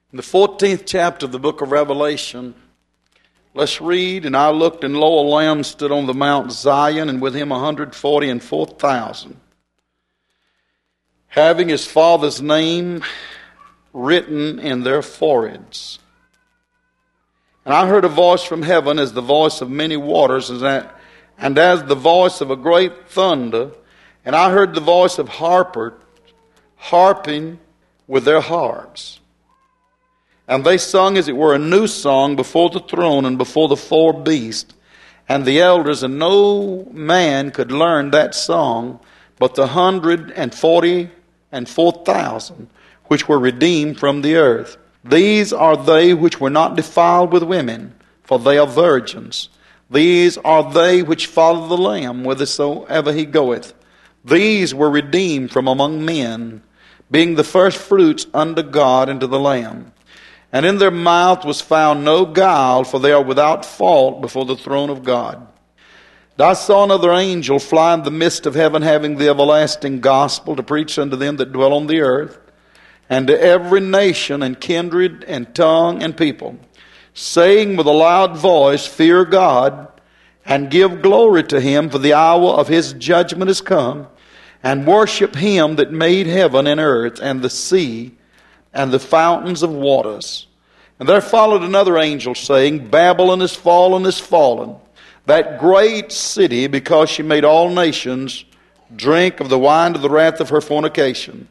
In the 14th chapter of the book of Revelation, let's read, "And I looked, and lo, a Lamb stood on the Mount Zion, and with him 144,000, having his Father's name written in their foreheads. And I heard a voice from heaven as the voice of many waters, and as the voice of a great thunder. And I heard the voice of harping with their harps. And they sung as it were a new song before the throne and before the four beasts and the elders, and no man could learn that song but the 144,000 which were redeemed from the earth. These are they which were not defiled with women, for they are virgins. These are they which follow the Lamb whithersoever he goeth. These were redeemed from among men, being the first fruits unto God and to the Lamb. And in their mouth was found no guile, for they are without fault before the throne of God. And I saw another angel fly in the midst of heaven, having the everlasting gospel to preach unto them that dwell on the earth, and to every nation and kindred and tongue and people, saying with a loud voice, Fear God, and give glory to him, for the hour of his judgment is come, and worship him that made heaven and earth and the sea and the fountains of waters. And there followed another angel, saying, Babylon is fallen, that great city, because she made all nations drink of the wine of the wrath of her fornication.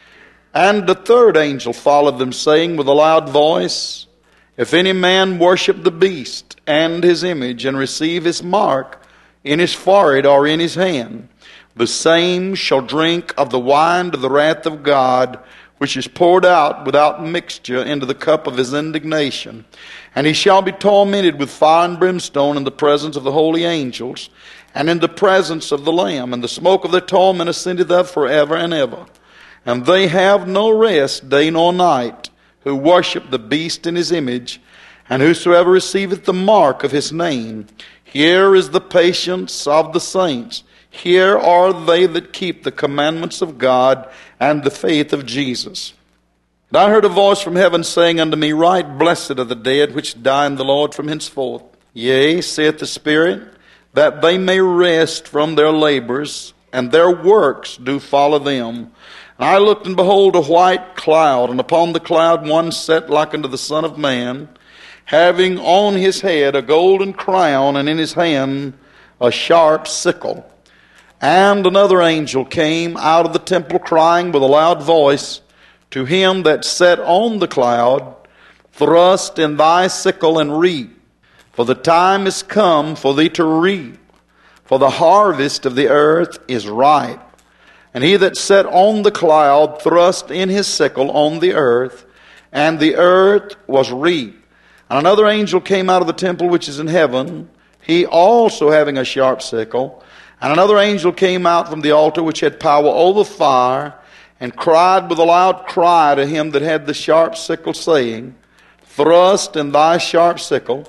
And the third angel followed them, saying with a loud voice, If any man worship the beast and his image, and receive his mark in his forehead or in his hand, the same shall drink of the wine of the wrath of God, which is poured out without mixture into the cup of his indignation. And he shall be tormented with fire and brimstone in the presence of the holy angels, and in the presence of the Lamb. And the smoke of their torment ascendeth up forever and ever. And they have no rest day nor night, who worship the beast in his image, and whosoever receiveth the mark of his name. Here is the patience of the saints. Here are they that keep the commandments of God and the faith of Jesus. And I heard a voice from heaven saying unto me, Right, blessed are the dead which die in the Lord from henceforth. Yea, saith the Spirit, that they may rest from their labors, and their works do follow them. And I looked, and behold, a white cloud, and upon the cloud one sat like unto the Son of Man, having on his head a golden crown, and in his hand a sharp sickle. And another angel came out of the temple, crying with a loud voice to him that sat on the cloud, Thrust in thy sickle and reap, for the time is come for thee to reap, for the harvest of the earth is ripe. And he that sat on the cloud thrust in his sickle on the earth, and the earth was reaped. And another angel came out of the temple which is in heaven, he also having a sharp sickle. And another angel came out from the altar which had power over fire, and cried with a loud cry to him that had the sharp sickle, saying, Thrust in thy sharp sickle,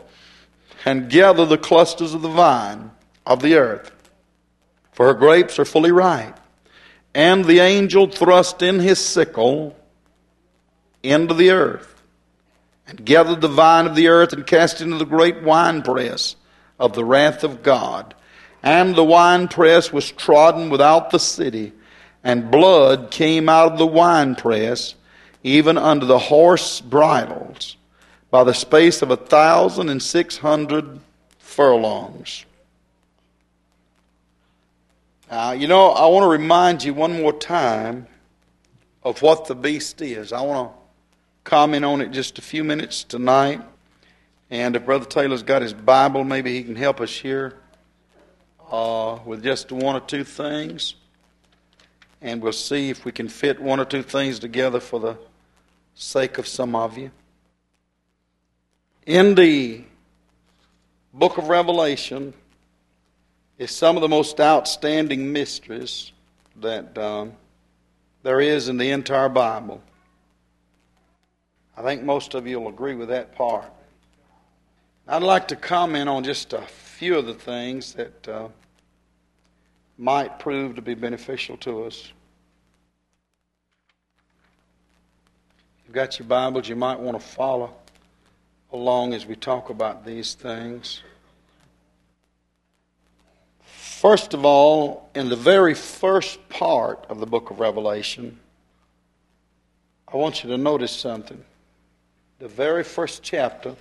and gather the clusters of the vine of the earth, for her grapes are fully ripe. And the angel thrust in his sickle into the earth, and gathered the vine of the earth, and cast it into the great winepress of the wrath of God. And the winepress was trodden without the city, and blood came out of the winepress, even unto the horse bridles, by the space of 1,600 furlongs. Now, I want to remind you one more time of what the beast is. I want to comment on it just a few minutes tonight. And if Brother Taylor's got his Bible, maybe he can help us here with just one or two things. And we'll see if we can fit one or two things together for the sake of some of you. In the book of Revelation is some of the most outstanding mysteries that there is in the entire Bible. I think most of you will agree with that part. I'd like to comment on just a few of the things that might prove to be beneficial to us. you've got your Bibles, you might want to follow along as we talk about these things. First of all, in the very first part of the book of Revelation, I want you to notice something. The very first chapter,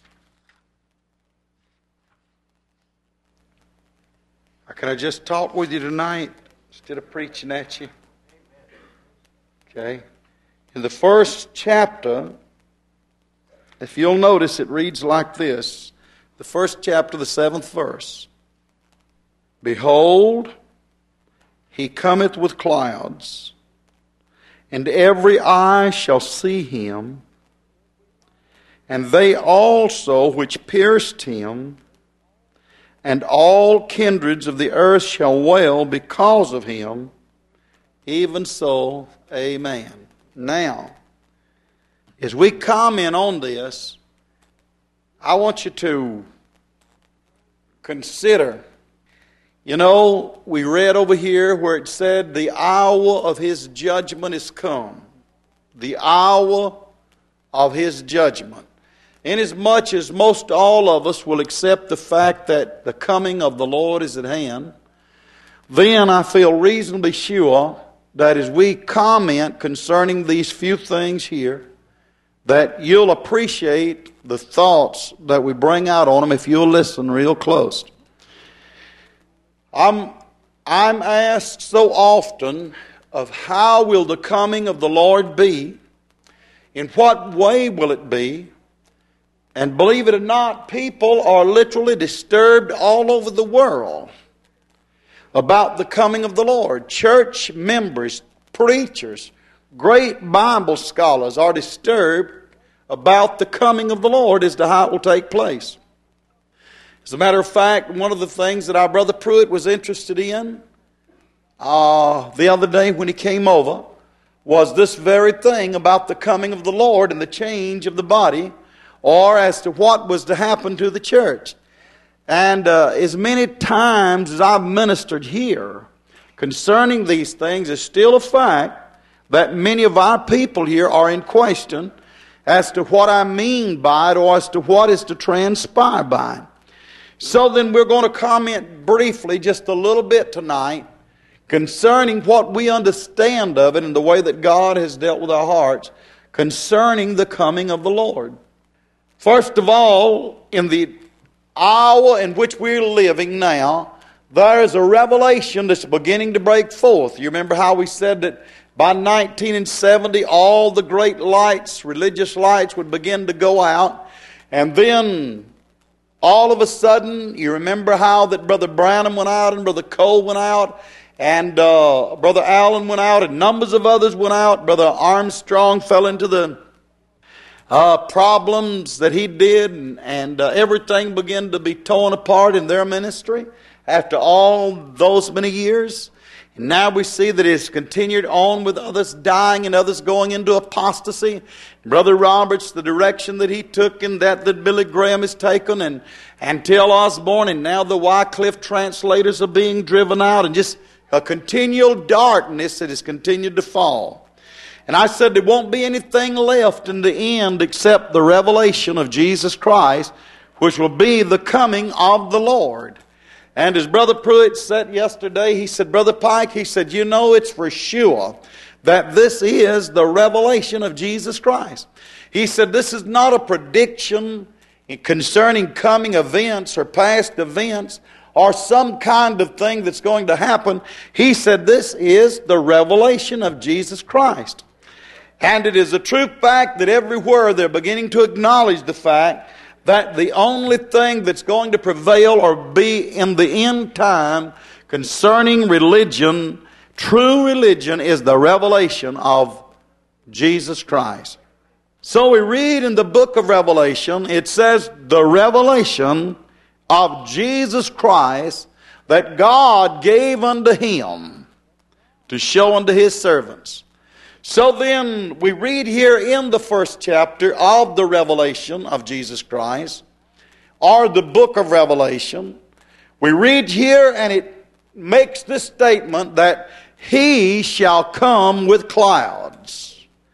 can I just talk with you tonight instead of preaching at you? Okay. In the first chapter, if you'll notice, it reads like this. The first chapter, the 7th verse. Behold, he cometh with clouds, and every eye shall see him, and they also which pierced him, and all kindreds of the earth shall wail because of him. Even so, amen. Now, as we comment on this, I want you to consider, we read over here where it said, the hour of his judgment is come. The hour of his judgment. Inasmuch as most all of us will accept the fact that the coming of the Lord is at hand, then I feel reasonably sure that as we comment concerning these few things here, that you'll appreciate the thoughts that we bring out on them if you'll listen real close. I'm asked so often of how will the coming of the Lord be? In what way will it be? And believe it or not, people are literally disturbed all over the world about the coming of the Lord. Church members, preachers, great Bible scholars are disturbed about the coming of the Lord as to how it will take place. As a matter of fact, one of the things that our brother Pruitt was interested in the other day when he came over was this very thing about the coming of the Lord and the change of the body, or as to what was to happen to the church. And as many times as I've ministered here concerning these things, it's still a fact that many of our people here are in question as to what I mean by it, or as to what is to transpire by it. So then we're going to comment briefly just a little bit tonight concerning what we understand of it and the way that God has dealt with our hearts concerning the coming of the Lord. First of all, in the hour in which we're living now, there is a revelation that's beginning to break forth. You remember how we said that by 1970, all the great lights, religious lights, would begin to go out. And then, all of a sudden, you remember how that Brother Branham went out and Brother Cole went out, and Brother Allen went out, and numbers of others went out. Brother Armstrong fell into the problems that he did, and everything began to be torn apart in their ministry after all those many years. And now we see that it's continued on with others dying and others going into apostasy. Brother Roberts, the direction that he took, and that Billy Graham has taken, and Till Osborne, and now the Wycliffe translators are being driven out, and just a continual darkness that has continued to fall. And I said there won't be anything left in the end except the revelation of Jesus Christ, which will be the coming of the Lord. And as Brother Pruitt said yesterday, he said, Brother Pike, he said, it's for sure that this is the revelation of Jesus Christ. He said, this is not a prediction concerning coming events or past events or some kind of thing that's going to happen. He said, this is the revelation of Jesus Christ. And it is a true fact that everywhere they're beginning to acknowledge the fact that the only thing that's going to prevail or be in the end time concerning religion, true religion, is the revelation of Jesus Christ. So we read in the book of Revelation, it says the revelation of Jesus Christ that God gave unto him to show unto his servants. So then, we read here in the first chapter of the revelation of Jesus Christ, or the book of Revelation, we read here and it makes this statement that he shall come with clouds.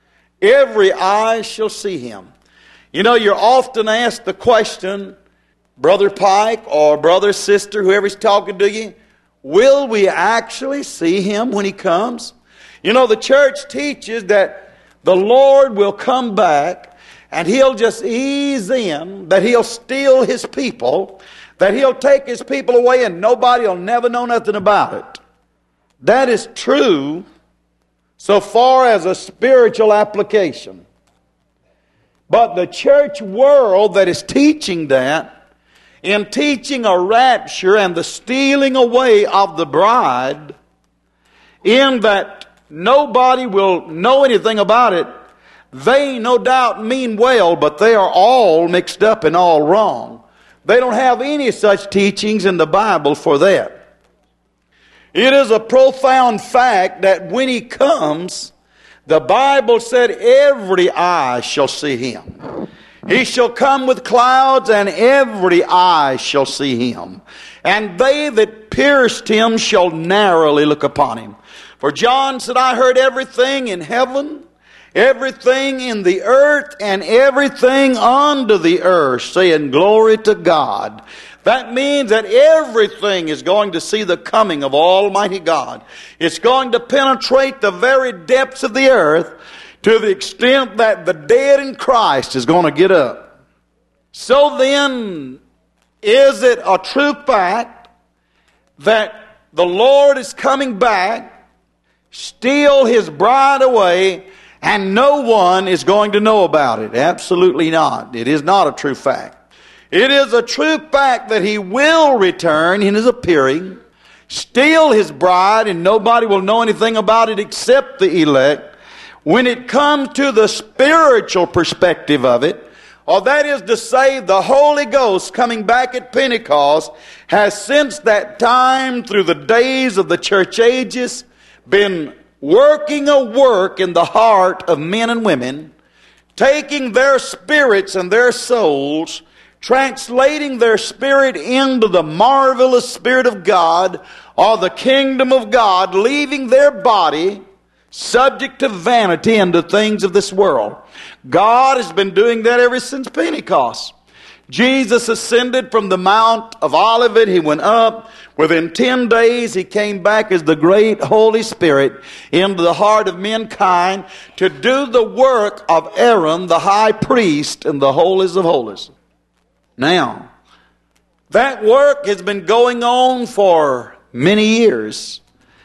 Every eye shall see him. You know, you're often asked the question, Brother Pike or brother, sister, whoever's talking to you, will we actually see him when he comes? You know, the church teaches that the Lord will come back and he'll just ease in, that he'll steal his people, that he'll take his people away and nobody will never know nothing about it. That is true so far as a spiritual application. But the church world that is teaching that, in teaching a rapture and the stealing away of the bride, in that nobody will know anything about it, they no doubt mean well, but they are all mixed up and all wrong. They don't have any such teachings in the Bible for that. It is a profound fact that when he comes, the Bible said every eye shall see him. He shall come with clouds, and every eye shall see him. And they that pierced him shall narrowly look upon him. For John said, I heard everything in heaven, everything in the earth, and everything under the earth, saying, glory to God. That means that everything is going to see the coming of Almighty God. It's going to penetrate the very depths of the earth, to the extent that the dead in Christ is going to get up. So then, is it a true fact that the Lord is coming back, steal his bride away, and no one is going to know about it? Absolutely not. It is not a true fact. It is a true fact that he will return in his appearing, steal his bride, and nobody will know anything about it except the elect. When it comes to the spiritual perspective of it, or that is to say, the Holy Ghost coming back at Pentecost has since that time, through the days of the church ages, been working a work in the heart of men and women, taking their spirits and their souls, translating their spirit into the marvelous Spirit of God, or the kingdom of God, leaving their body subject to vanity and to things of this world. God has been doing that ever since Pentecost. Jesus ascended from the Mount of Olivet. He went up. Within 10 days, he came back as the great Holy Spirit into the heart of mankind to do the work of Aaron, the high priest, in the holies of holies. Now, that work has been going on for many years.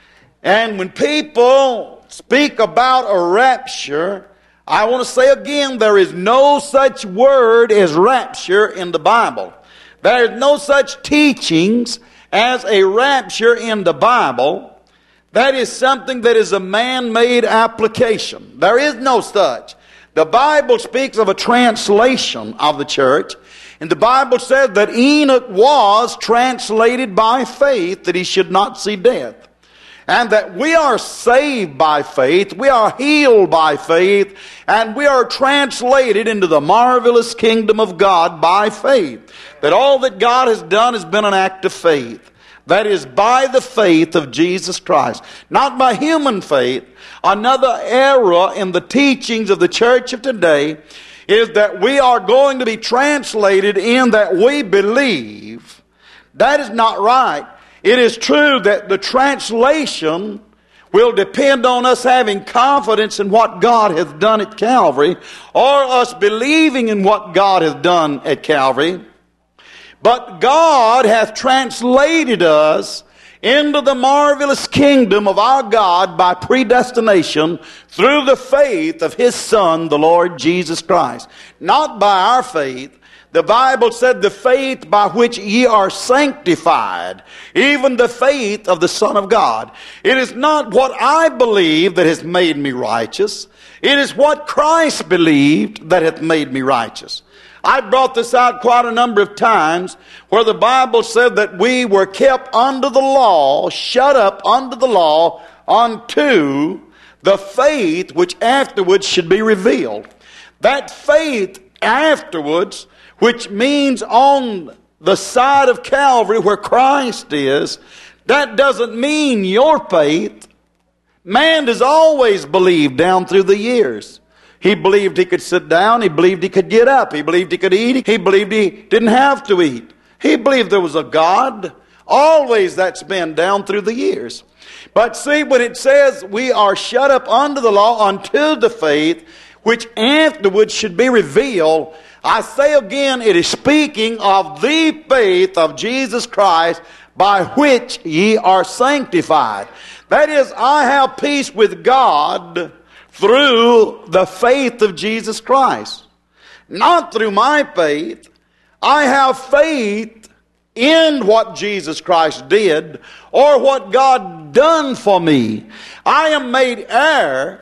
And when people speak about a rapture, I want to say again, there is no such word as rapture in the Bible. There is no such teachings as a rapture in the Bible. That is something that is a man-made application. There is no such. The Bible speaks of a translation of the church, and the Bible says that Enoch was translated by faith that he should not see death. And that we are saved by faith, we are healed by faith, and we are translated into the marvelous kingdom of God by faith. That all that God has done has been an act of faith. That is by the faith of Jesus Christ, not by human faith. Another error in the teachings of the church of today is that we are going to be translated in that we believe. That is not right. It is true that the translation will depend on us having confidence in what God has done at Calvary, or us believing in what God has done at Calvary. But God hath translated us into the marvelous kingdom of our God by predestination through the faith of His Son, the Lord Jesus Christ. Not by our faith. The Bible said the faith by which ye are sanctified, even the faith of the Son of God. It is not what I believe that has made me righteous. It is what Christ believed that hath made me righteous. I brought this out quite a number of times where the Bible said that we were kept under the law, shut up under the law, unto the faith which afterwards should be revealed. That faith afterwards, which means on the side of Calvary where Christ is, that doesn't mean your faith. Man has always believed down through the years. He believed he could sit down. He believed he could get up. He believed he could eat. He believed he didn't have to eat. He believed there was a God. Always that's been down through the years. But see, when it says we are shut up under the law unto the faith, which afterwards should be revealed, I say again, it is speaking of the faith of Jesus Christ by which ye are sanctified. That is, I have peace with God through the faith of Jesus Christ. Not through my faith. I have faith in what Jesus Christ did or what God done for me. I am made heir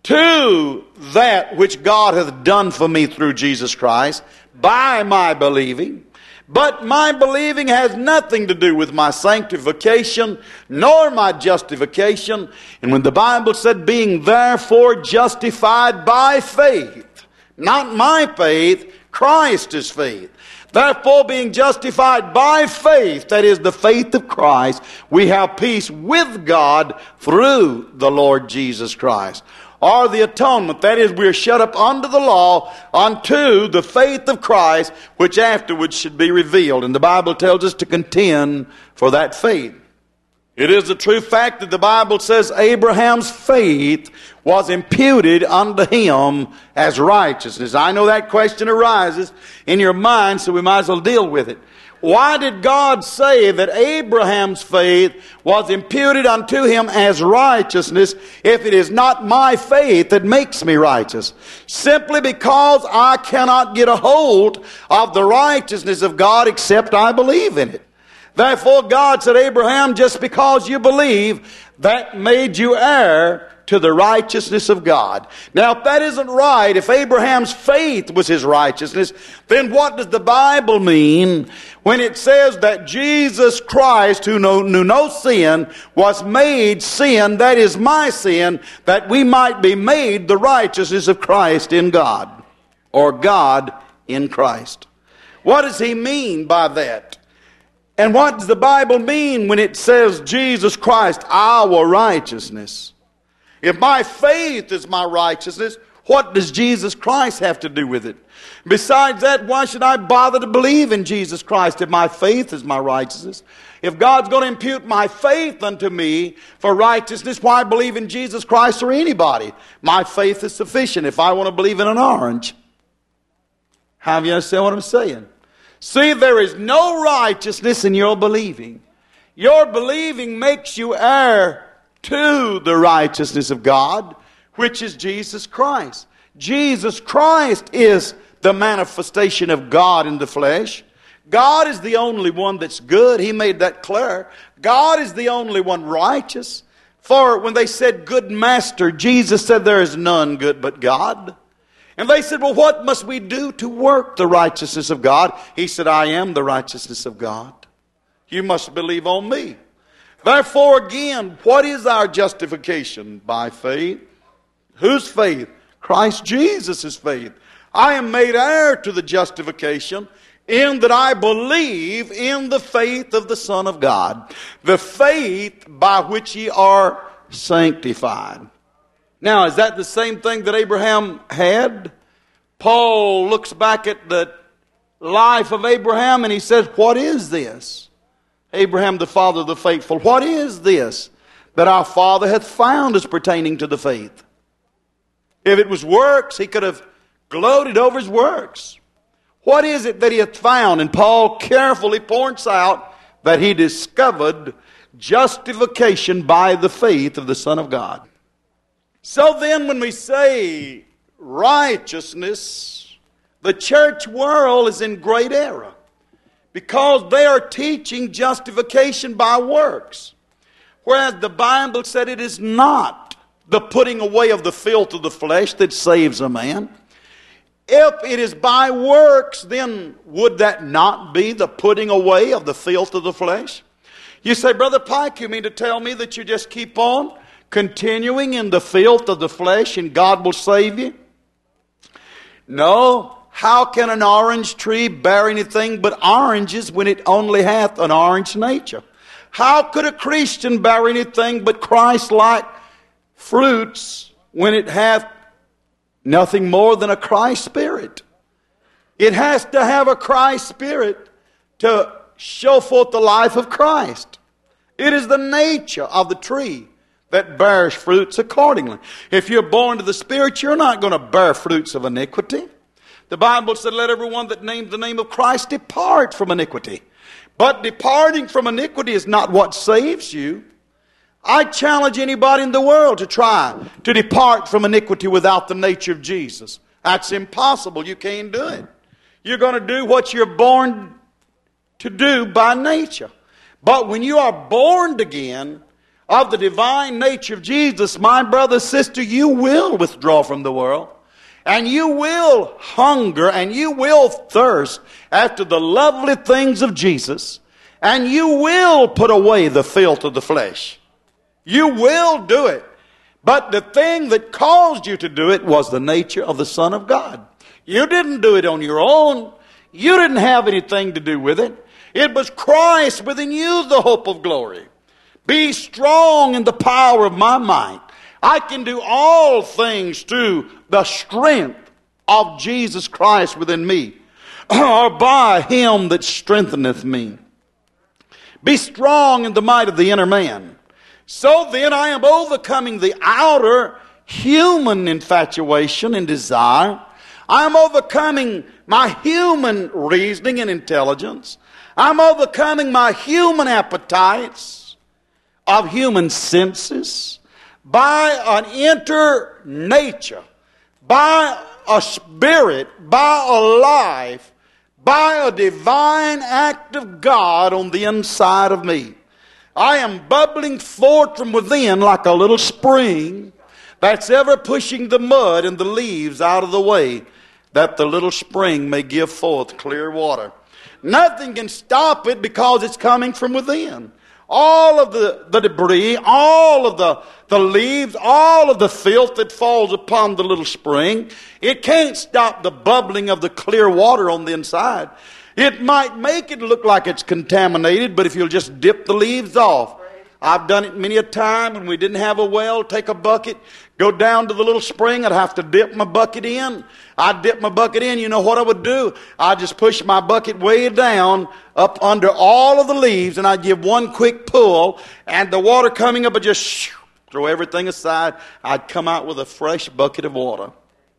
to that which God hath done for me through Jesus Christ by my believing. But my believing has nothing to do with my sanctification nor my justification. And when the Bible said, being therefore justified by faith, not my faith, Christ's faith. Therefore, being justified by faith, that is the faith of Christ, we have peace with God through the Lord Jesus Christ. Or the atonement, that is, we are shut up under the law unto the faith of Christ, which afterwards should be revealed. And the Bible tells us to contend for that faith. It is a true fact that the Bible says Abraham's faith was imputed unto him as righteousness. I know that question arises in your mind, so we might as well deal with it. Why did God say that Abraham's faith was imputed unto him as righteousness if it is not my faith that makes me righteous? Simply because I cannot get a hold of the righteousness of God except I believe in it. Therefore God said, Abraham, just because you believe, that made you heir to the righteousness of God. Now, if that isn't right, if Abraham's faith was his righteousness, then what does the Bible mean when it says that Jesus Christ, who knew no sin, was made sin, that is my sin, that we might be made the righteousness of Christ in God, or God in Christ? What does he mean by that? And what does the Bible mean when it says Jesus Christ, our righteousness? If my faith is my righteousness, what does Jesus Christ have to do with it? Besides that, why should I bother to believe in Jesus Christ if my faith is my righteousness? If God's going to impute my faith unto me for righteousness, why believe in Jesus Christ or anybody? My faith is sufficient if I want to believe in an orange. How do you understand what I'm saying? See, there is no righteousness in your believing. Your believing makes you heir to the righteousness of God, which is Jesus Christ. Jesus Christ is the manifestation of God in the flesh. God is the only one that's good. He made that clear. God is the only one righteous. For when they said, good master, Jesus said, there is none good but God. And they said, well, what must we do to work the righteousness of God? He said, I am the righteousness of God. You must believe on me. Therefore, again, what is our justification? By faith. Whose faith? Christ Jesus' faith. I am made heir to the justification in that I believe in the faith of the Son of God. The faith by which ye are sanctified. Now, is that the same thing that Abraham had? Paul looks back at the life of Abraham and he says, what is this? Abraham, the father of the faithful, what is this that our father hath found as pertaining to the faith? If it was works, he could have gloated over his works. What is it that he hath found? And Paul carefully points out that he discovered justification by the faith of the Son of God. So then when we say righteousness, the church world is in great error because they are teaching justification by works. Whereas the Bible said it is not the putting away of the filth of the flesh that saves a man. If it is by works, then would that not be the putting away of the filth of the flesh? You say, Brother Pike, you mean to tell me that you just keep on continuing in the filth of the flesh and God will save you? No. How can an orange tree bear anything but oranges when it only hath an orange nature? How could a Christian bear anything but Christ-like fruits when it hath Nothing more than a Christ spirit. It has to have a Christ spirit to show forth the life of Christ. It is the nature of the tree that bears fruits accordingly. If you're born to the Spirit, you're not going to bear fruits of iniquity. The Bible said, let everyone that names the name of Christ depart from iniquity. But departing from iniquity is not what saves you. I challenge anybody in the world to try to depart from iniquity without the nature of Jesus. That's impossible. You can't do it. You're going to do what you're born to do by nature. But when you are born again of the divine nature of Jesus, my brother, sister, you will withdraw from the world. And you will hunger and you will thirst after the lovely things of Jesus. And you will put away the filth of the flesh. You will do it. But the thing that caused you to do it was the nature of the Son of God. You didn't do it on your own. You didn't have anything to do with it. It was Christ within you, the hope of glory. Be strong in the power of my might. I can do all things through the strength of Jesus Christ within me, or by him that strengtheneth me. Be strong in the might of the inner man. So then I am overcoming the outer human infatuation and desire. I am overcoming my human reasoning and intelligence. I'm overcoming my human appetites of human senses by an inner nature, by a spirit, by a life, by a divine act of God on the inside of me. I am bubbling forth from within like a little spring that's ever pushing the mud and the leaves out of the way, that the little spring may give forth clear water. Nothing can stop it because it's coming from within. All of the debris, all of the leaves, all of the filth that falls upon the little spring, it can't stop the bubbling of the clear water on the inside. It might make it look like it's contaminated, but if you'll just dip the leaves off. I've done it many a time when we didn't have a well. Take a bucket, go down to the little spring. I'd have to dip my bucket in. I'd dip my bucket in. You know what I would do? I'd just push my bucket way down up under all of the leaves, and I'd give one quick pull, and the water coming up would just throw everything aside. I'd come out with a fresh bucket of water.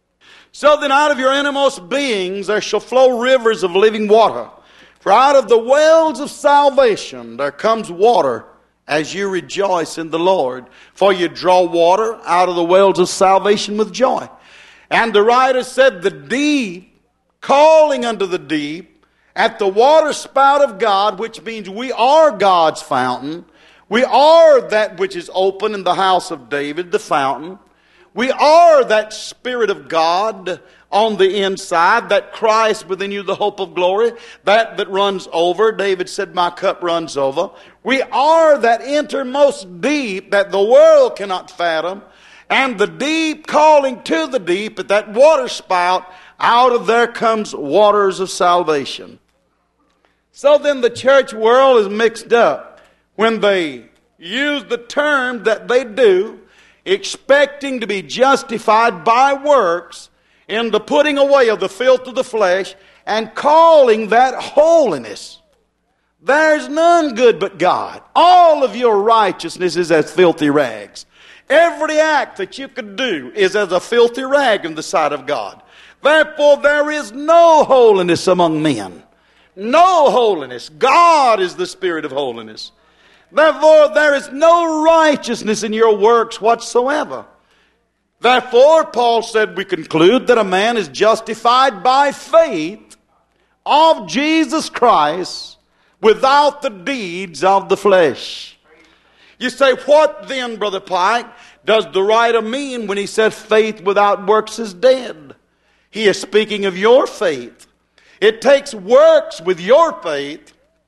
So then out of your innermost beings there shall flow rivers of living water. For out of the wells of salvation there comes water, as you rejoice in the Lord. For you draw water out of the wells of salvation with joy. And the writer said, the deep, calling unto the deep, at the water spout of God, which means we are God's fountain. We are that which is open in the house of David, the fountain. We are that Spirit of God on the inside, that Christ within you, the hope of glory, that runs over. David said, my cup runs over. We are that innermost deep that the world cannot fathom, and the deep calling to the deep at that water spout, out of there comes waters of salvation. So then the church world is mixed up when they use the term that they do, expecting to be justified by works in the putting away of the filth of the flesh, and calling that holiness. There's none good but God. All of your righteousness is as filthy rags. Every act that you could do is as a filthy rag in the sight of God. Therefore there is no holiness among men. No holiness. God is the Spirit of holiness. Therefore there is no righteousness in your works whatsoever. Therefore, Paul said, we conclude that a man is justified by faith of Jesus Christ without the deeds of the flesh. You say, what then, Brother Pike, does the writer mean when he said faith without works is dead? He is speaking of your faith. It takes works with your faith.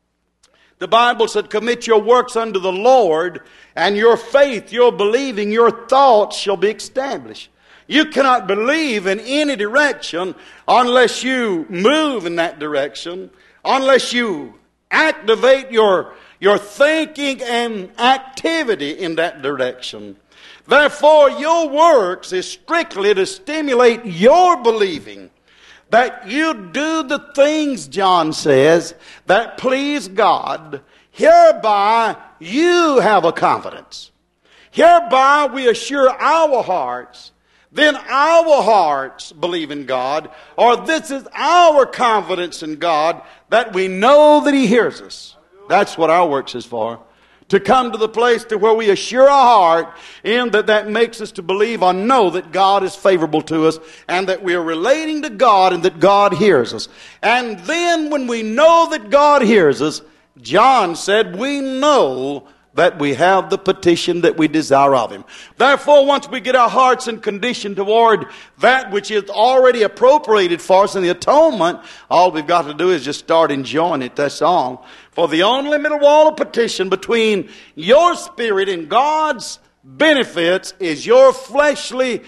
The Bible said, commit your works unto the Lord, and your faith, your believing, your thoughts shall be established. You cannot believe in any direction unless you move in that direction, unless you activate your thinking and activity in that direction. Therefore, your works is strictly to stimulate your believing that you do the things, John says, that please God. Hereby you have a confidence. Hereby we assure our hearts. Then our hearts believe in God, or this is our confidence in God, that we know that He hears us. That's what our works is for. To come to the place to where we assure our heart in that makes us to believe or know that God is favorable to us and that we are relating to God and that God hears us. And then when we know that God hears us, John said we know that we have the petition that we desire of Him. Therefore, once we get our hearts in condition toward that which is already appropriated for us in the atonement, all we've got to do is just start enjoying it, that's all. For the only middle wall of petition between your spirit and God's benefits is your fleshly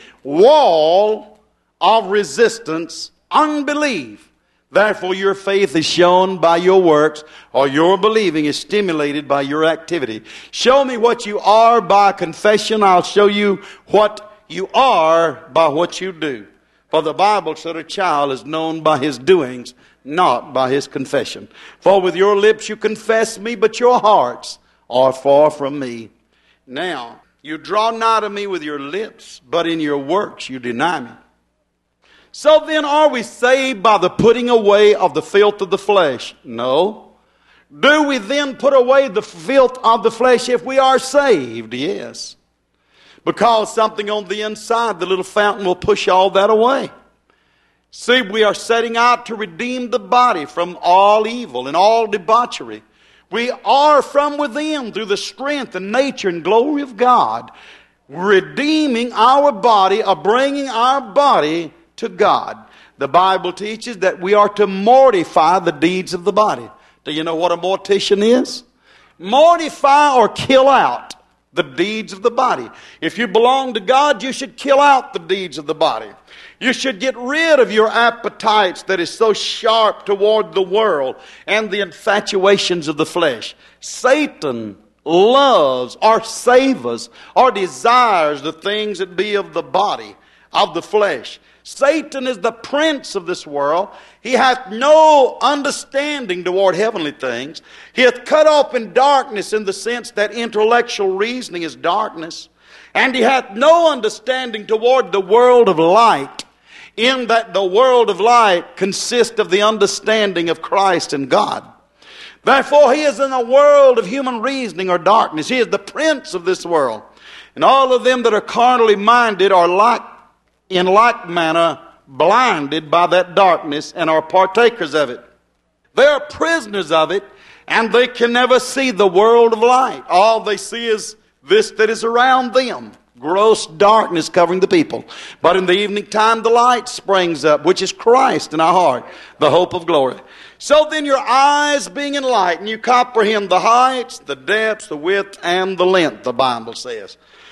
wall of resistance, unbelief. Therefore, your faith is shown by your works, or your believing is stimulated by your activity. Show me what you are by confession. I'll show you what you are by what you do. For the Bible said a child is known by his doings, not by his confession. For with your lips you confess me, but your hearts are far from me. Now, you draw nigh to me with your lips, but in your works you deny me. So then, are we saved by the putting away of the filth of the flesh? No. Do we then put away the filth of the flesh if we are saved? Yes. Because something on the inside, the little fountain, will push all that away. See, we are setting out to redeem the body from all evil and all debauchery. We are from within, through the strength and nature and glory of God, redeeming our body, or bringing our body to God. The Bible teaches that we are to mortify the deeds of the body. Do you know what a mortician is? Mortify or kill out the deeds of the body. If you belong to God, you should kill out the deeds of the body. You should get rid of your appetites that is so sharp toward the world and the infatuations of the flesh. Satan loves or savors or desires the things that be of the body, of the flesh. Satan is the prince of this world. He hath no understanding toward heavenly things. He hath cut off in darkness, in the sense that intellectual reasoning is darkness. And he hath no understanding toward the world of light, in that the world of light consists of the understanding of Christ and God. Therefore, he is in a world of human reasoning or darkness. He is the prince of this world. And all of them that are carnally minded are in like manner blinded by that darkness and are partakers of it. They are prisoners of it, and they can never see the world of light. All they see is this that is around them. Gross darkness covering the people. But in the evening time the light springs up, which is Christ in our heart, the hope of glory. So then, your eyes being enlightened, you comprehend the heights, the depths, the width, and the length, the Bible says.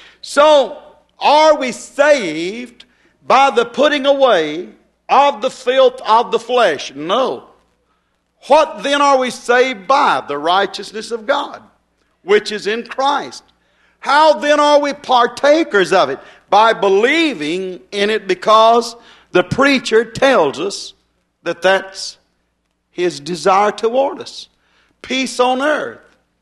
So, are we saved by the putting away of the filth of the flesh? No. What then are we saved by? The righteousness of God, which is in Christ. How then are we partakers of it? By believing in it, because the preacher tells us that that's his desire toward us. Peace on earth.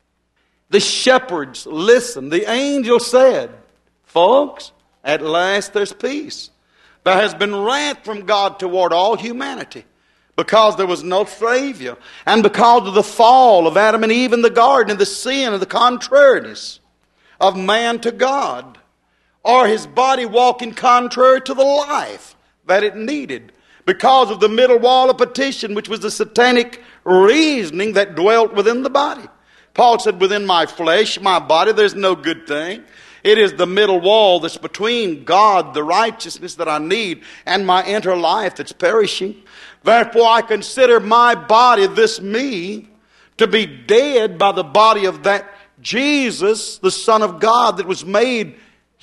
The shepherds listened. The angel said, folks, at last there's peace. There has been wrath from God toward all humanity because there was no Savior, and because of the fall of Adam and Eve in the garden, and the sin and the contrariness of man to God, or his body walking contrary to the life that it needed, because of the middle wall of petition, which was the satanic reasoning that dwelt within the body. Paul said, within my flesh, my body, there's no good thing. It is the middle wall that's between God, the righteousness that I need, and my inner life that's perishing. Therefore, I consider my body, this me, to be dead by the body of that Jesus, the Son of God, that was made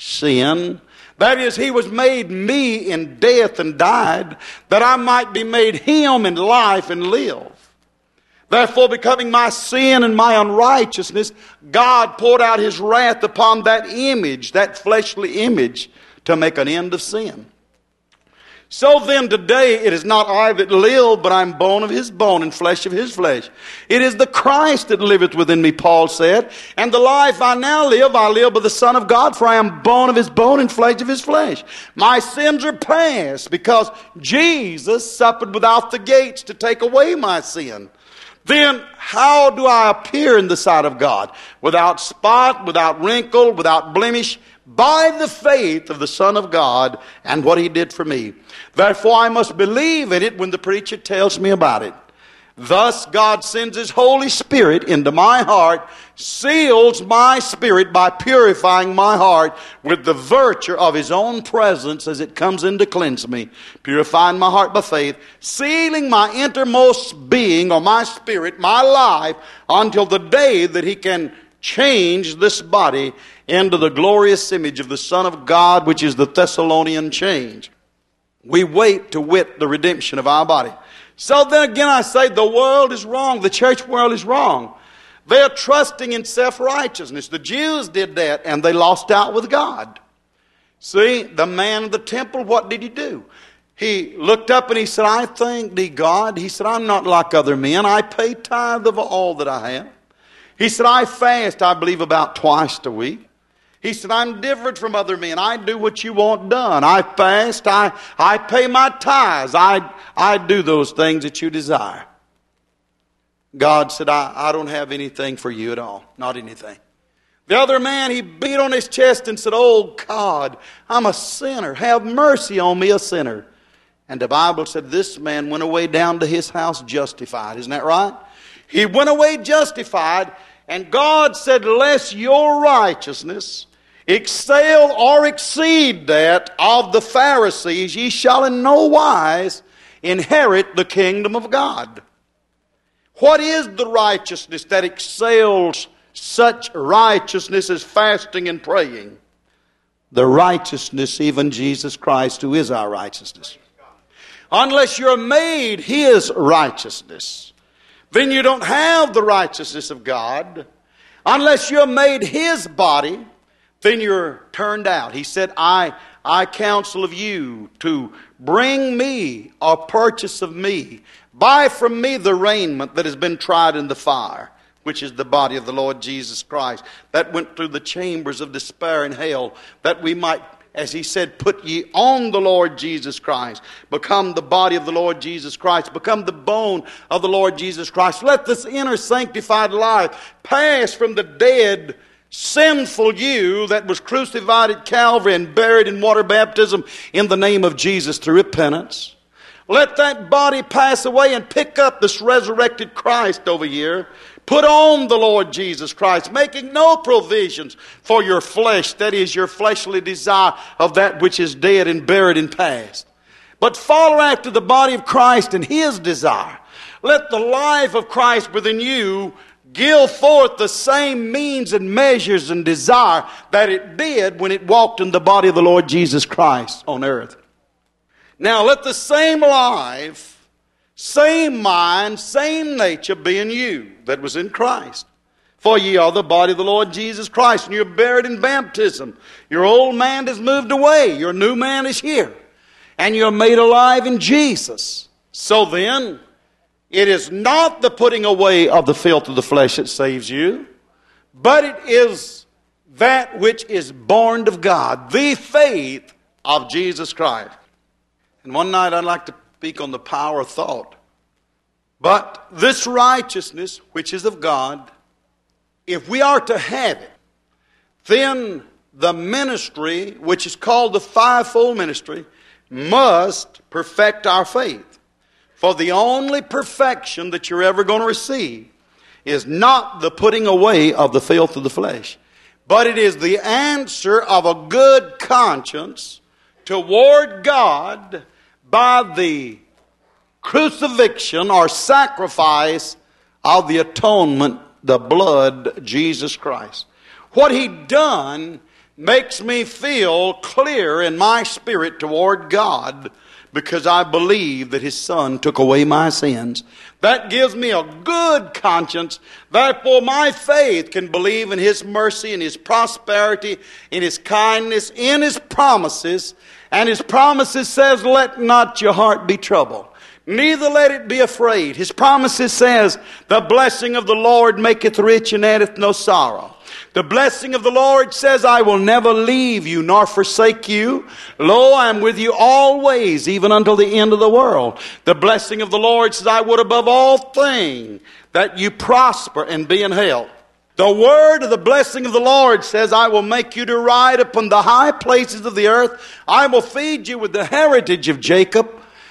sin. That is, he was made me in death and died, that I might be made him in life and live. Therefore, becoming my sin and my unrighteousness, God poured out His wrath upon that image, that fleshly image, to make an end of sin. So then today it is not I that live, but I am bone of His bone and flesh of His flesh. It is the Christ that liveth within me, Paul said. And the life I now live, I live by the Son of God, for I am bone of His bone and flesh of His flesh. My sins are past, because Jesus suffered without the gates to take away my sin. Then how do I appear in the sight of God? Without spot, without wrinkle, without blemish, by the faith of the Son of God and what He did for me. Therefore I must believe in it when the preacher tells me about it. Thus God sends His Holy Spirit into my heart, seals my spirit by purifying my heart with the virtue of His own presence as it comes in to cleanse me, purifying my heart by faith, sealing my innermost being, or my spirit, my life, until the day that He can change this body into the glorious image of the Son of God, which is the Thessalonian change. We wait to wit the redemption of our body. So then again I say, the world is wrong. The church world is wrong. They're trusting in self-righteousness. The Jews did that, and they lost out with God. See, the man of the temple, what did he do? He looked up and he said, I thank thee, God. He said, I'm not like other men. I pay tithe of all that I have. He said, I fast, I believe, about twice a week. He said, I'm different from other men. I do what you want done. I fast. I pay my tithes. I do those things that you desire. God said, I don't have anything for you at all. Not anything. The other man, he beat on his chest and said, oh God, I'm a sinner. Have mercy on me, a sinner. And the Bible said this man went away down to his house justified. Isn't that right? He went away justified. And God said, lest your righteousness excel or exceed that of the Pharisees, ye shall in no wise inherit the kingdom of God. What is the righteousness that excels such righteousness as fasting and praying? The righteousness, even Jesus Christ, who is our righteousness. Unless you're made His righteousness, then you don't have the righteousness of God. Unless you're made His body, then you're turned out. He said, I counsel of you to bring me or purchase of me, buy from me the raiment that has been tried in the fire, which is the body of the Lord Jesus Christ, that went through the chambers of despair and hell, that we might, as He said, put ye on the Lord Jesus Christ, become the body of the Lord Jesus Christ, become the bone of the Lord Jesus Christ. Let this inner sanctified life pass from the dead sinful you that was crucified at Calvary and buried in water baptism in the name of Jesus through repentance. Let that body pass away and pick up this resurrected Christ over here. Put on the Lord Jesus Christ, making no provisions for your flesh, that is, your fleshly desire of that which is dead and buried and past. But follow after the body of Christ and His desire. Let the life of Christ within you give forth the same means and measures and desire that it did when it walked in the body of the Lord Jesus Christ on earth. Now let the same life, same mind, same nature be in you that was in Christ. For ye are the body of the Lord Jesus Christ, and you're buried in baptism. Your old man has moved away. Your new man is here. And you're made alive in Jesus. So then, it is not the putting away of the filth of the flesh that saves you, but it is that which is born of God, the faith of Jesus Christ. And one night I'd like to speak on the power of thought. But this righteousness, which is of God, if we are to have it, then the ministry, which is called the fivefold ministry, must perfect our faith. For the only perfection that you're ever going to receive is not the putting away of the filth of the flesh, but it is the answer of a good conscience toward God by the crucifixion or sacrifice of the atonement, the blood, Jesus Christ. What He done makes me feel clear in my spirit toward God, because I believe that His Son took away my sins. That gives me a good conscience. Therefore, my faith can believe in His mercy, in His prosperity, in His kindness, in His promises. And His promises says, let not your heart be troubled, neither let it be afraid. His promises says, the blessing of the Lord maketh rich and addeth no sorrow. The blessing of the Lord says, I will never leave you nor forsake you. Lo, I am with you always, even until the end of the world. The blessing of the Lord says, I would above all things that you prosper and be in health. The word of the blessing of the Lord says, I will make you to ride upon the high places of the earth. I will feed you with the heritage of Jacob.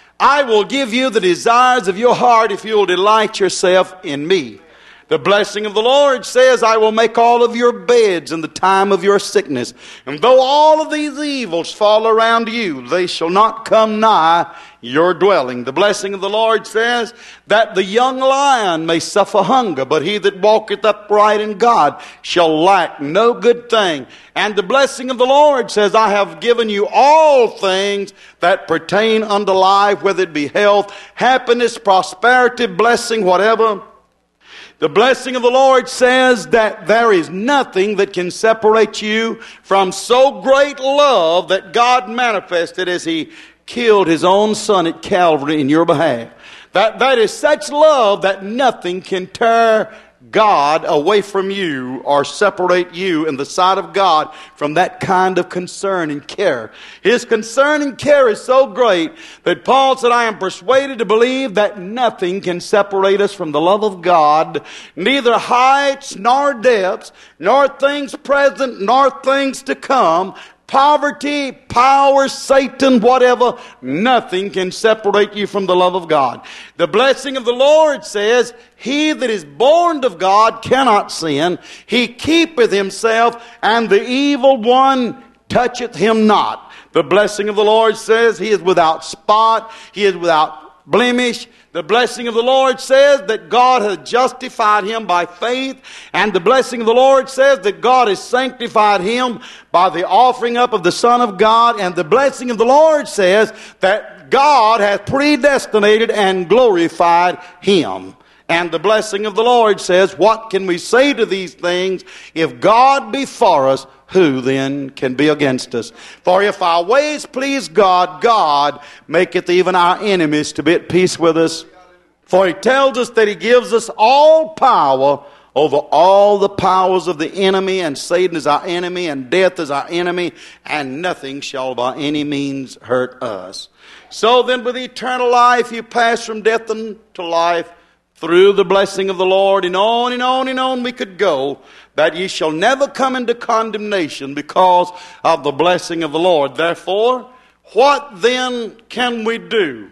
I will give you the desires of your heart if you will delight yourself in me. The blessing of the Lord says, I will make all of your beds in the time of your sickness. And though all of these evils fall around you, they shall not come nigh your dwelling. The blessing of the Lord says that the young lion may suffer hunger, but he that walketh upright in God shall lack no good thing. And the blessing of the Lord says, I have given you all things that pertain unto life, whether it be health, happiness, prosperity, blessing, whatever. The blessing of the Lord says that there is nothing that can separate you from so great love that God manifested as He killed His own Son at Calvary in your behalf. That is such love that nothing can tear God away from you or separate you in the sight of God from that kind of concern and care. His concern and care is so great that Paul said, I am persuaded to believe that nothing can separate us from the love of God, neither heights nor depths, nor things present nor things to come, poverty, power, Satan, whatever, nothing can separate you from the love of God. The blessing of the Lord says, he that is born of God cannot sin. He keepeth himself, and the evil one toucheth him not. The blessing of the Lord says he is without spot, he is without blemish. The blessing of the Lord says that God has justified him by faith. And the blessing of the Lord says that God has sanctified him by the offering up of the Son of God. And the blessing of the Lord says that God has predestinated and glorified him. And the blessing of the Lord says, what can we say to these things? If God be for us, who then can be against us? For if our ways please God, God maketh even our enemies to be at peace with us. For He tells us that He gives us all power over all the powers of the enemy, and Satan is our enemy, and death is our enemy, and nothing shall by any means hurt us. So then with eternal life you pass from death unto life, through the blessing of the Lord, and on and on and on we could go, that ye shall never come into condemnation because of the blessing of the Lord. Therefore, what then can we do?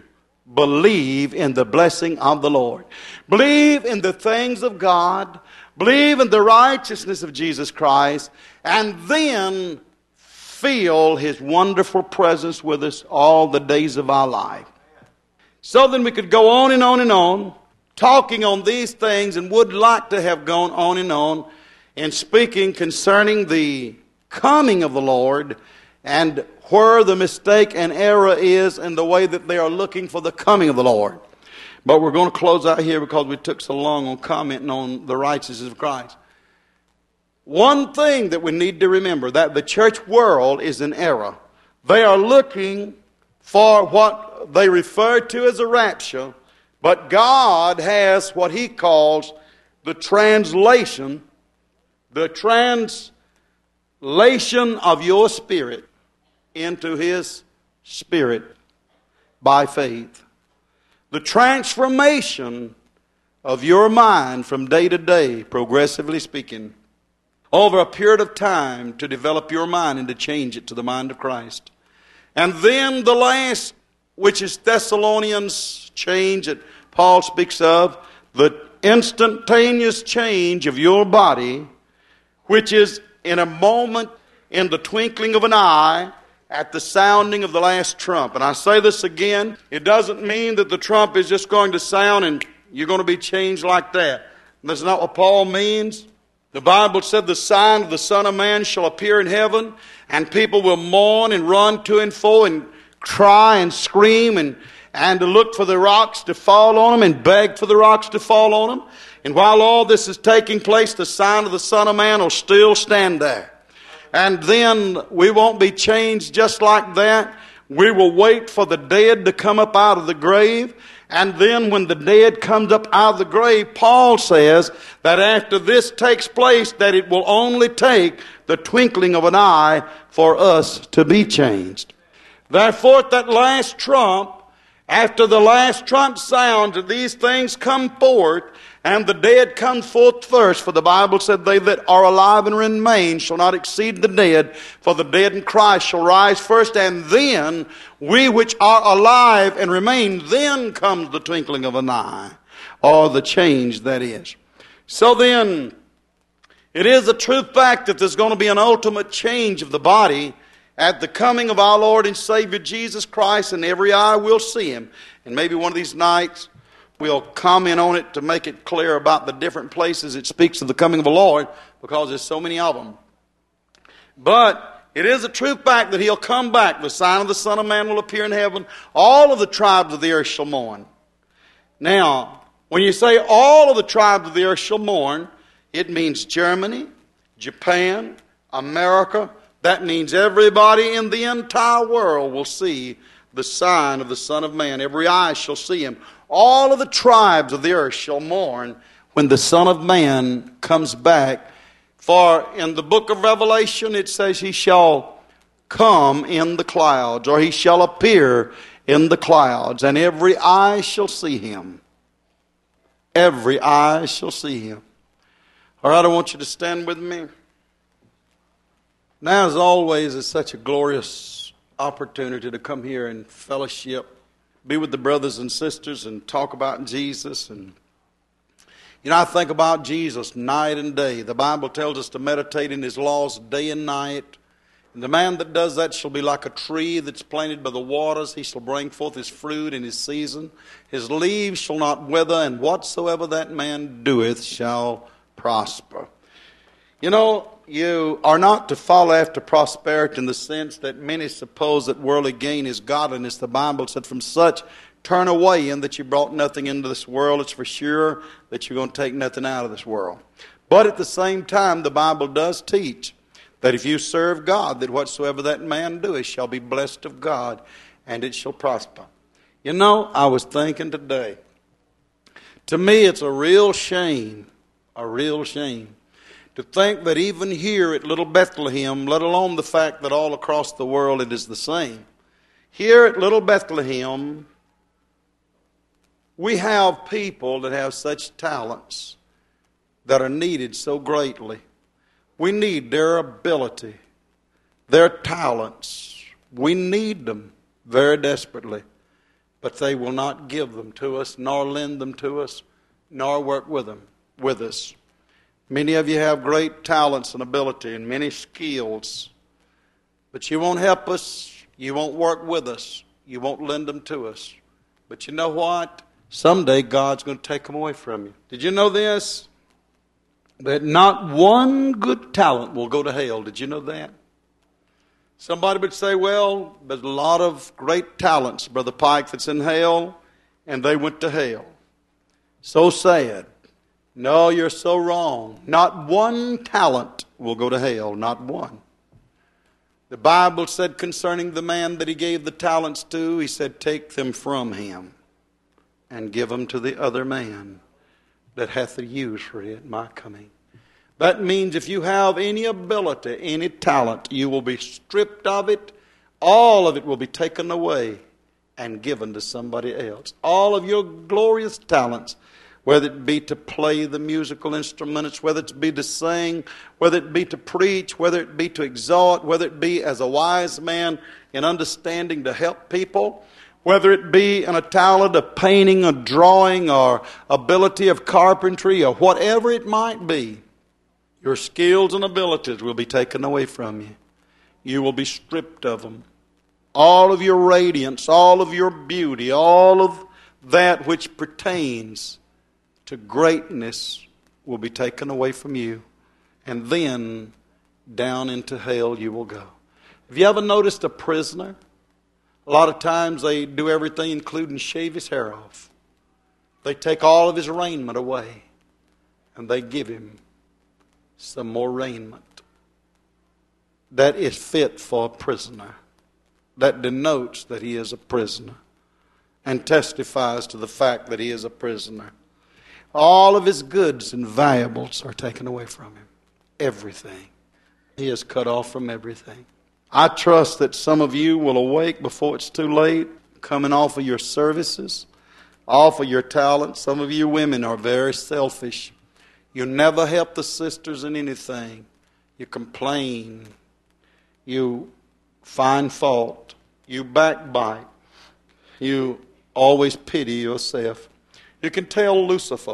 Believe in the blessing of the Lord. Believe in the things of God. Believe in the righteousness of Jesus Christ. And then feel His wonderful presence with us all the days of our life. So then we could go on and on and on, talking on these things, and would like to have gone on and speaking concerning the coming of the Lord and where the mistake and error is in the way that they are looking for the coming of the Lord. But we're going to close out here because we took so long on commenting on the righteousness of Christ. One thing that we need to remember, that the church world is in error. They are looking for what they refer to as a rapture, but God has what He calls the translation of your spirit into His spirit by faith. The transformation of your mind from day to day, progressively speaking, over a period of time to develop your mind and to change it to the mind of Christ. And then the last, which is Thessalonians change that Paul speaks of, the instantaneous change of your body, which is in a moment, in the twinkling of an eye, at the sounding of the last trump. And I say this again, it doesn't mean that the trump is just going to sound and you're going to be changed like that. That's not what Paul means. The Bible said the sign of the Son of Man shall appear in heaven, and people will mourn and run to and fro and cry and scream and to look for the rocks to fall on them and beg for the rocks to fall on them. And while all this is taking place, the sign of the Son of Man will still stand there. And then we won't be changed just like that. We will wait for the dead to come up out of the grave. And then when the dead comes up out of the grave, Paul says that after this takes place, that it will only take the twinkling of an eye for us to be changed. Therefore, at that last trump, after the last trump sounds, these things come forth, and the dead come forth first. For the Bible said, they that are alive and remain shall not exceed the dead. For the dead in Christ shall rise first, and then we which are alive and remain, then comes the twinkling of an eye, or the change that is. So then, it is a true fact that there's going to be an ultimate change of the body at the coming of our Lord and Savior Jesus Christ, and every eye will see Him. And maybe one of these nights we'll comment on it to make it clear about the different places it speaks of the coming of the Lord, because there's so many of them. But it is a true fact that He'll come back. The sign of the Son of Man will appear in heaven. All of the tribes of the earth shall mourn. Now, when you say all of the tribes of the earth shall mourn, it means Germany, Japan, America. That means everybody in the entire world will see the sign of the Son of Man. Every eye shall see Him. All of the tribes of the earth shall mourn when the Son of Man comes back. For in the book of Revelation it says He shall come in the clouds, or He shall appear in the clouds, and every eye shall see Him. Every eye shall see Him. All right, I want you to stand with me. Now, as always, it's such a glorious opportunity to come here and fellowship, be with the brothers and sisters and talk about Jesus. And I think about Jesus night and day. The Bible tells us to meditate in His laws day and night. And the man that does that shall be like a tree that's planted by the waters. He shall bring forth his fruit in his season. His leaves shall not wither, and whatsoever that man doeth shall prosper. You are not to follow after prosperity in the sense that many suppose that worldly gain is godliness. The Bible said, from such turn away, in that you brought nothing into this world. It's for sure that you're going to take nothing out of this world. But at the same time, the Bible does teach that if you serve God, that whatsoever that man doeth shall be blessed of God, and it shall prosper. I was thinking today, to me it's a real shame, to think that even here at Little Bethlehem, let alone the fact that all across the world it is the same, here at Little Bethlehem, we have people that have such talents that are needed so greatly. We need their ability, their talents. We need them very desperately. But they will not give them to us, nor lend them to us, nor work with us. Many of you have great talents and ability and many skills, but you won't help us, you won't work with us, you won't lend them to us. But you know what? Someday God's going to take them away from you. Did you know this? That not one good talent will go to hell. Did you know that? Somebody would say, well, there's a lot of great talents, Brother Pike, that's in hell, and they went to hell. So sad. No, you're so wrong. Not one talent will go to hell, not one. The Bible said concerning the man that He gave the talents to, He said, take them from him and give them to the other man that hath a use for it, my coming. That means if you have any ability, any talent, you will be stripped of it. All of it will be taken away and given to somebody else. All of your glorious talents, whether it be to play the musical instruments, whether it be to sing, whether it be to preach, whether it be to exhort, whether it be as a wise man in understanding to help people, whether it be in a talent of painting or drawing or ability of carpentry or whatever it might be, your skills and abilities will be taken away from you. You will be stripped of them. All of your radiance, all of your beauty, all of that which pertains to greatness will be taken away from you. And then down into hell you will go. Have you ever noticed a prisoner? A lot of times they do everything including shave his hair off. They take all of his raiment away and they give him some more raiment that is fit for a prisoner, that denotes that he is a prisoner and testifies to the fact that he is a prisoner. All of his goods and valuables are taken away from him. Everything. He is cut off from everything. I trust that some of you will awake before it's too late, coming off of your services, off of your talents. Some of you women are very selfish. You never help the sisters in anything. You complain. You find fault. You backbite. You always pity yourself. You can tell Lucifer,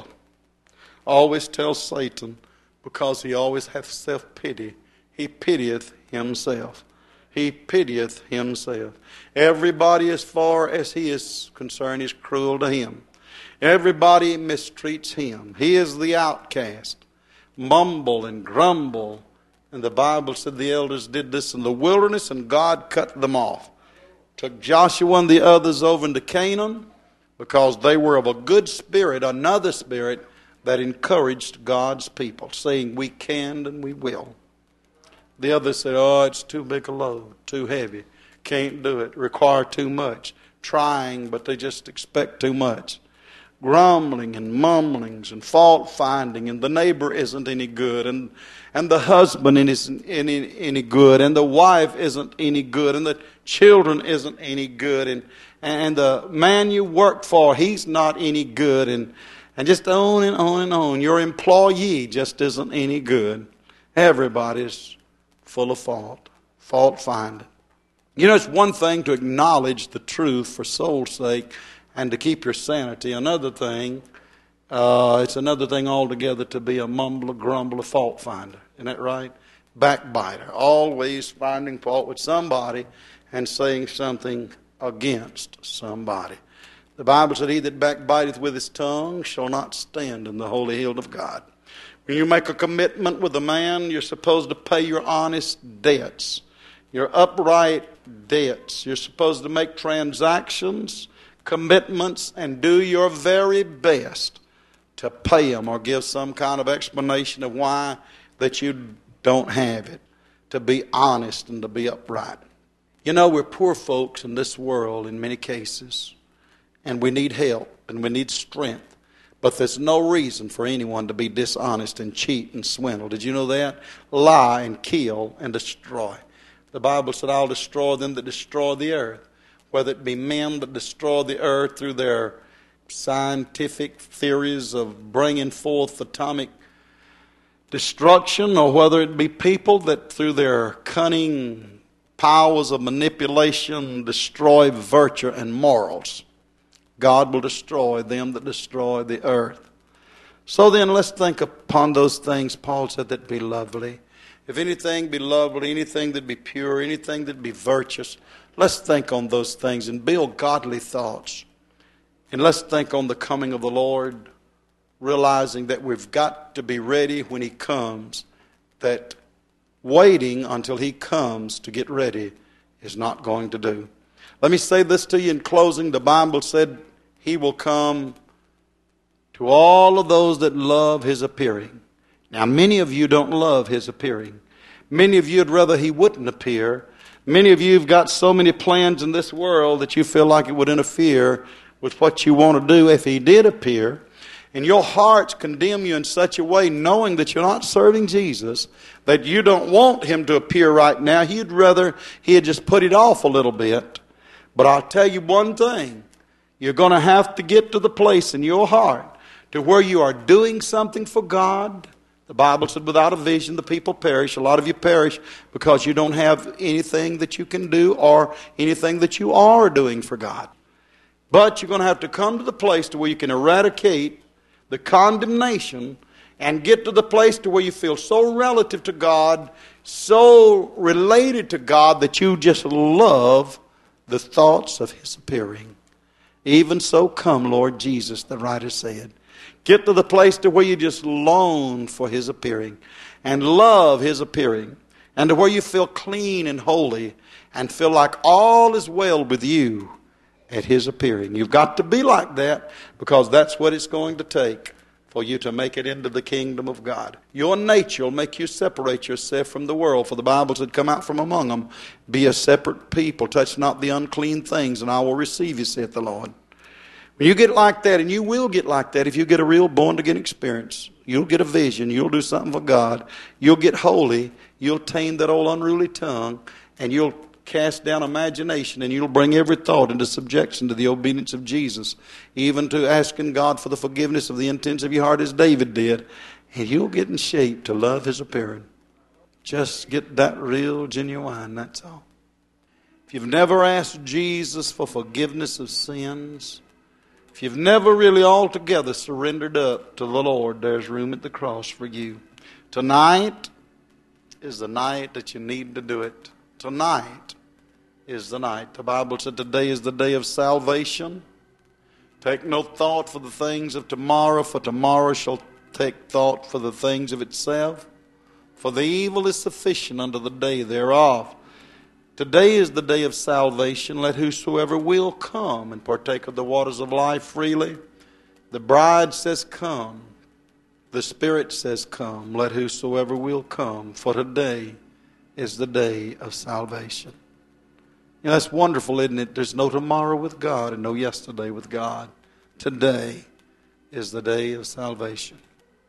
always tell Satan, because he always hath self-pity. He pitieth himself. He pitieth himself. Everybody, as far as he is concerned, is cruel to him. Everybody mistreats him. He is the outcast. Mumble and grumble. And the Bible said the elders did this in the wilderness, and God cut them off. Took Joshua and the others over into Canaan, because they were of a good spirit, another spirit that encouraged God's people, saying, we can and we will. The others said, oh, it's too big a load, too heavy, can't do it, require too much, trying, but they just expect too much. Grumbling and mumblings and fault finding, and the neighbor isn't any good, and the husband isn't any good, and the wife isn't any good, and the children isn't any good, and the man you work for, he's not any good, and just on and on and on. Your employee just isn't any good. Everybody's full of fault finding. You know, it's one thing to acknowledge the truth for soul's sake and to keep your sanity. Another thing, it's another thing altogether to be a mumbler, grumbler, fault finder. Isn't that right? Backbiter, always finding fault with somebody and saying something against somebody. The Bible said, he that backbiteth with his tongue shall not stand in the holy hill of God. When you make a commitment with a man, you're supposed to pay your honest debts, your upright debts. You're supposed to make transactions, commitments, and do your very best to pay them or give some kind of explanation of why that you don't have it, to be honest and to be upright. You know, we're poor folks in this world in many cases, and we need help and we need strength. But there's no reason for anyone to be dishonest and cheat and swindle. Did you know that? Lie and kill and destroy. The Bible said, I'll destroy them that destroy the earth. Whether it be men that destroy the earth through their scientific theories of bringing forth atomic destruction, or whether it be people that through their cunning powers of manipulation destroy virtue and morals. God will destroy them that destroy the earth. So then let's think upon those things Paul said that be lovely. If anything be lovely, anything that be pure, anything that be virtuous, let's think on those things and build godly thoughts. And let's think on the coming of the Lord, realizing that we've got to be ready when he comes, that waiting until he comes to get ready is not going to do. Let me say this to you in closing. The Bible said he will come to all of those that love his appearing. Now, many of you don't love his appearing. Many of you would rather he wouldn't appear. Many of you have got so many plans in this world that you feel like it would interfere with what you want to do if he did appear. And your hearts condemn you in such a way, knowing that you're not serving Jesus, that you don't want him to appear right now. You'd rather he had just put it off a little bit. But I'll tell you one thing. You're going to have to get to the place in your heart to where you are doing something for God. The Bible said without a vision the people perish. A lot of you perish because you don't have anything that you can do or anything that you are doing for God. But you're going to have to come to the place to where you can eradicate the condemnation and get to the place to where you feel so relative to God, so related to God that you just love the thoughts of his appearing. Even so come, Lord Jesus, the writer said. Get to the place to where you just long for his appearing and love his appearing and to where you feel clean and holy and feel like all is well with you at His appearing. You've got to be like that, because that's what it's going to take for you to make it into the kingdom of God. Your nature will make you separate yourself from the world. For the Bible said, come out from among them, be a separate people, touch not the unclean things, and I will receive you, saith the Lord. When you get like that, and you will get like that if you get a real born-again experience, you'll get a vision, you'll do something for God, you'll get holy, you'll tame that old unruly tongue, and you'll cast down imagination, and you'll bring every thought into subjection to the obedience of Jesus, even to asking God for the forgiveness of the intents of your heart as David did, and you'll get in shape to love His appearing. Just get that real genuine, that's all. If you've never asked Jesus for forgiveness of sins, if you've never really altogether surrendered up to the Lord, there's room at the cross for you. Tonight is the night that you need to do it. Tonight is the night. The Bible said today is the day of salvation. Take no thought for the things of tomorrow, for tomorrow shall take thought for the things of itself. For the evil is sufficient unto the day thereof. Today is the day of salvation. Let whosoever will come and partake of the waters of life freely. The bride says, come. The Spirit says, come. Let whosoever will come. For today is the day of salvation. You know, that's wonderful, isn't it? There's no tomorrow with God and no yesterday with God. Today is the day of salvation.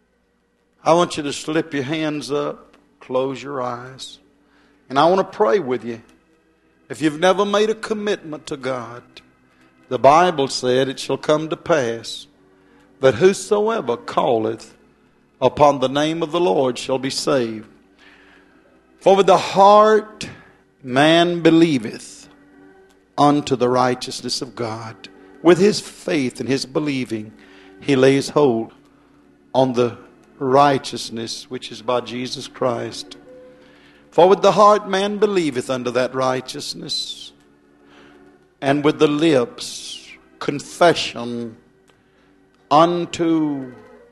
I want you to slip your hands up, close your eyes, and I want to pray with you. If you've never made a commitment to God, the Bible said it shall come to pass that whosoever calleth upon the name of the Lord shall be saved. For with the heart man believeth unto the righteousness of God. With his faith and his believing, he lays hold on the righteousness which is by Jesus Christ. For with the heart man believeth unto that righteousness, and with the lips confession unto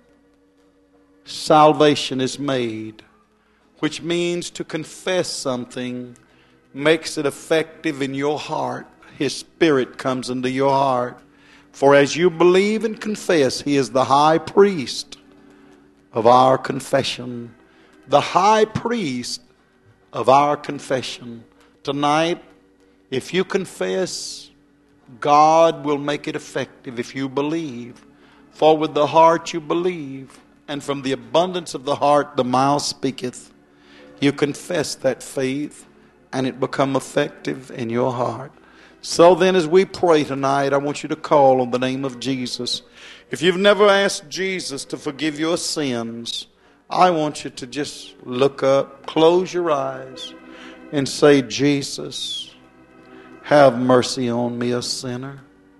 salvation is made, which means to confess something makes it effective in your heart. His Spirit comes into your heart. For as you believe and confess, He is the high priest of our confession. The high priest of our confession. Tonight, if you confess, God will make it effective if you believe. For with the heart you believe, and from the abundance of the heart the mouth speaketh. You confess that faith, and it become effective in your heart. So then, as we pray tonight, I want you to call on the name of Jesus. If you've never asked Jesus to forgive your sins, I want you to just look up, close your eyes, and say, Jesus, have mercy on me, a sinner.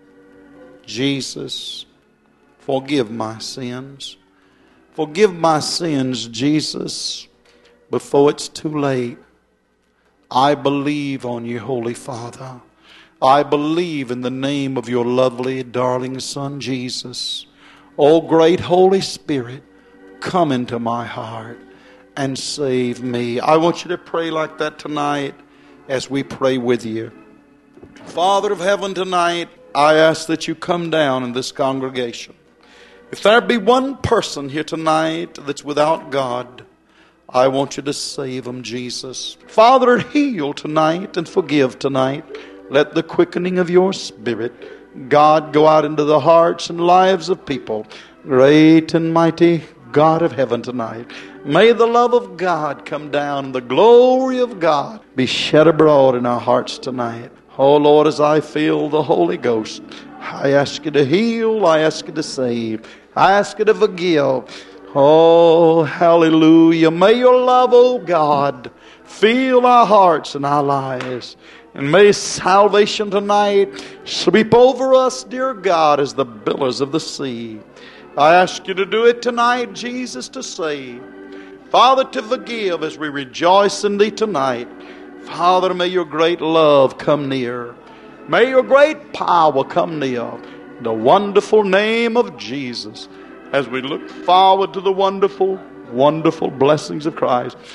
Jesus, forgive my sins. Forgive my sins, Jesus, before it's too late. I believe on you, Holy Father. I believe in the name of your lovely, darling Son, Jesus. Oh, great Holy Spirit, come into my heart and save me. I want you to pray like that tonight as we pray with you. Father of heaven, tonight, I ask that you come down in this congregation. If there be one person here tonight that's without God, I want you to save them, Jesus. Father, heal tonight and forgive tonight. Let the quickening of your Spirit, God, go out into the hearts and lives of people. Great and mighty God of heaven tonight. May the love of God come down, the glory of God be shed abroad in our hearts tonight. Oh Lord, as I feel the Holy Ghost, I ask you to heal, I ask you to save, I ask you to forgive. Oh, hallelujah. May your love, oh God, fill our hearts and our lives. And may salvation tonight sweep over us, dear God, as the billows of the sea. I ask you to do it tonight, Jesus, to save. Father, to forgive as we rejoice in thee tonight. Father, may your great love come near. May your great power come near. The wonderful name of Jesus. As we look forward to the wonderful, wonderful blessings of Christ.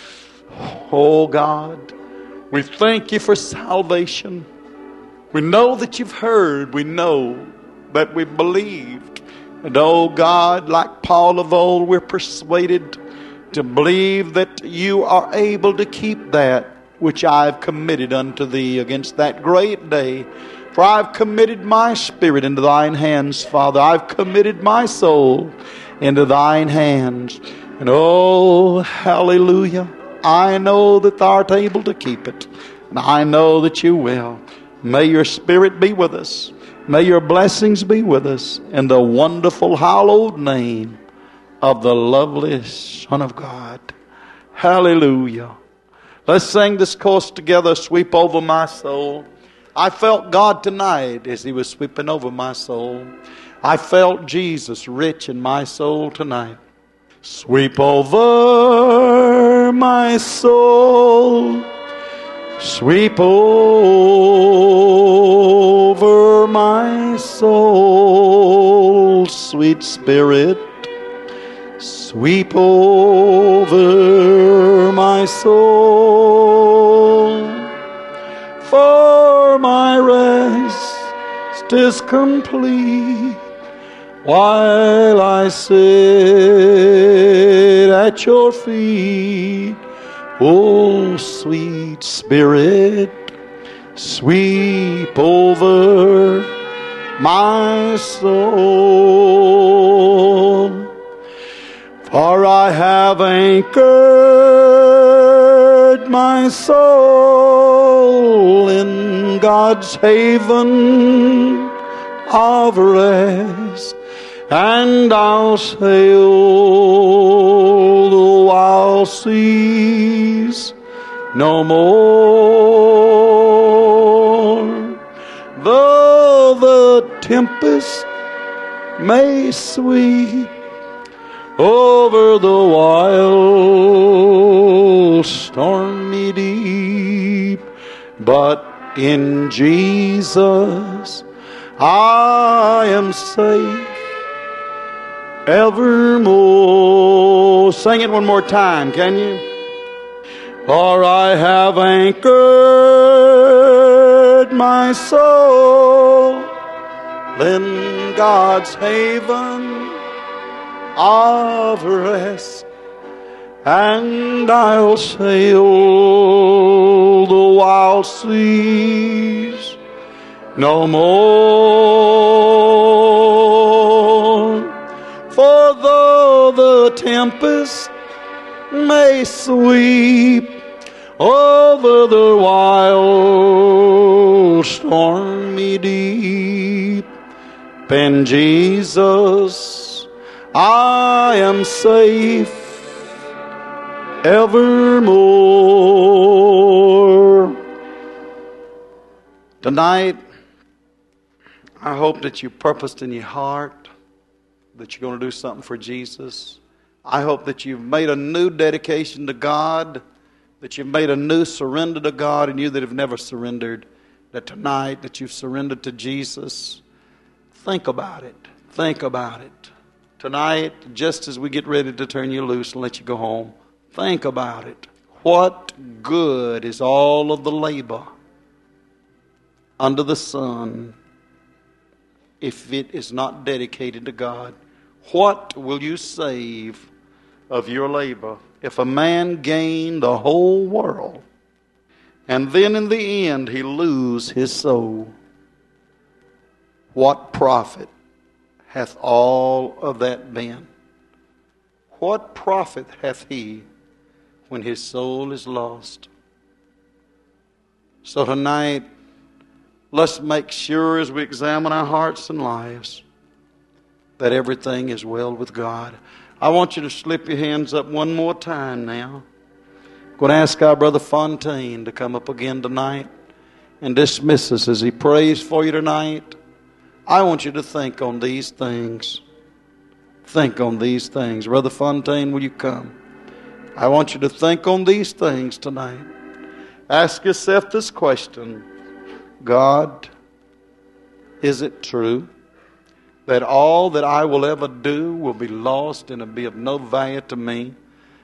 Oh God, we thank you for salvation. We know that you've heard. We know that we believed. And oh God, like Paul of old, we're persuaded to believe that you are able to keep that which I've committed unto thee against that great day. For I've committed my spirit into thine hands, Father. I've committed my soul into thine hands. And oh, hallelujah, I know that thou art able to keep it. And I know that you will. May your spirit be with us. May your blessings be with us. In the wonderful, hallowed name of the lovely Son of God. Hallelujah. Let's sing this chorus together, Sweep Over My Soul. I felt God tonight as He was sweeping over my soul. I felt Jesus rich in my soul tonight. Sweep over my soul. Sweep over my soul, sweet Spirit. Sweep over my soul. For my rest is complete while I sit at your feet. Oh, sweet Spirit, sweep over my soul. For I have anchored my soul in God's haven of rest, and I'll sail the wild seas no more. Though the tempest may sweep over the wild stormy deep, but in Jesus I am safe evermore. Sing it one more time, can you? For I have anchored my soul in God's haven of rest, and I'll sail the wild seas no more. For though the tempest may sweep over the wild stormy deep, in Jesus I am safe evermore. Tonight, I hope that you purposed in your heart that you're going to do something for Jesus. I hope that you've made a new dedication to God, that you've made a new surrender to God, and you that have never surrendered, that tonight that you've surrendered to Jesus. Think about it. Think about it. Tonight, just as we get ready to turn you loose and let you go home, think about it. What good is all of the labor under the sun if it is not dedicated to God? What will you save of your labor if a man gain the whole world and then in the end he lose his soul? What profit hath all of that been? What profit hath he when his soul is lost? So tonight, let's make sure as we examine our hearts and lives that everything is well with God. I want you to slip your hands up one more time now. I'm going to ask our brother Fontaine to come up again tonight and dismiss us as he prays for you tonight. I want you to think on these things. Think on these things. Brother Fontaine, will you come? I want you to think on these things tonight. Ask yourself this question. God, is it true that all that I will ever do will be lost and will be of no value to me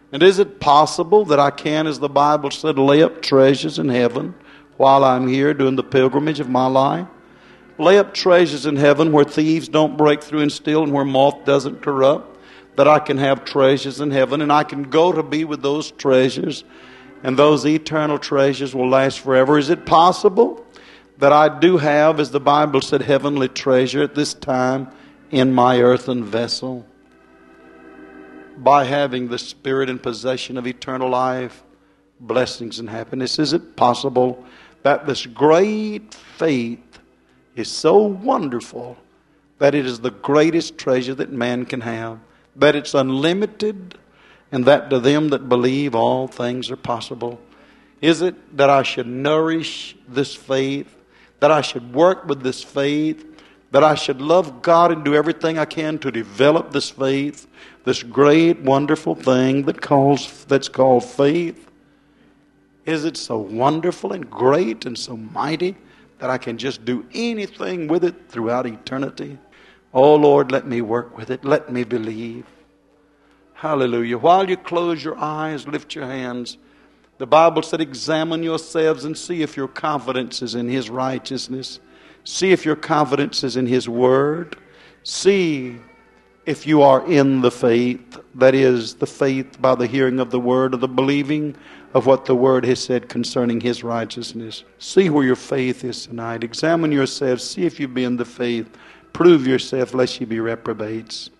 And is it possible that I can, as the Bible said, lay up treasures in heaven while I'm here doing the pilgrimage of my life? Lay up treasures in heaven where thieves don't break through and steal and where moth doesn't corrupt. That I can have treasures in heaven and I can go to be with those treasures, and those eternal treasures will last forever. Is it possible that I do have, as the Bible said, heavenly treasure at this time in my earthen vessel? By having the Spirit in possession of eternal life, blessings and happiness, is it possible that this great faith is so wonderful that it is the greatest treasure that man can have, that it's unlimited, and that to them that believe all things are possible? Is it that I should nourish this faith, that I should work with this faith, that I should love God and do everything I can to develop this faith, this great, wonderful thing that's called faith? Is it so wonderful and great and so mighty that I can just do anything with it throughout eternity? Oh Lord, let me work with it. Let me believe. Hallelujah. While you close your eyes, lift your hands. The Bible said, examine yourselves and see if your confidence is in His righteousness. See if your confidence is in His Word. See if you are in the faith, that is, the faith by the hearing of the Word, or the believing of what the Word has said concerning His righteousness. See where your faith is tonight. Examine yourselves. See if you be in the faith. Prove yourself, lest you be reprobates.